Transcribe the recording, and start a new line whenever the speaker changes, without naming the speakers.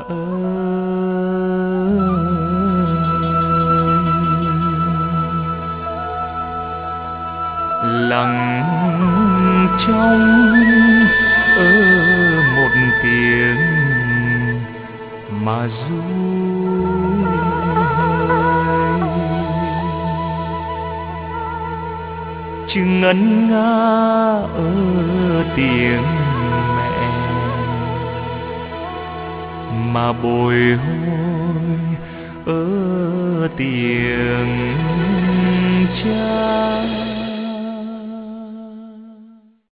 lặng trong một tiếng mà ru chừng ngân nga ở tiếng mẹ mà bồi hồi ở tiếng cha.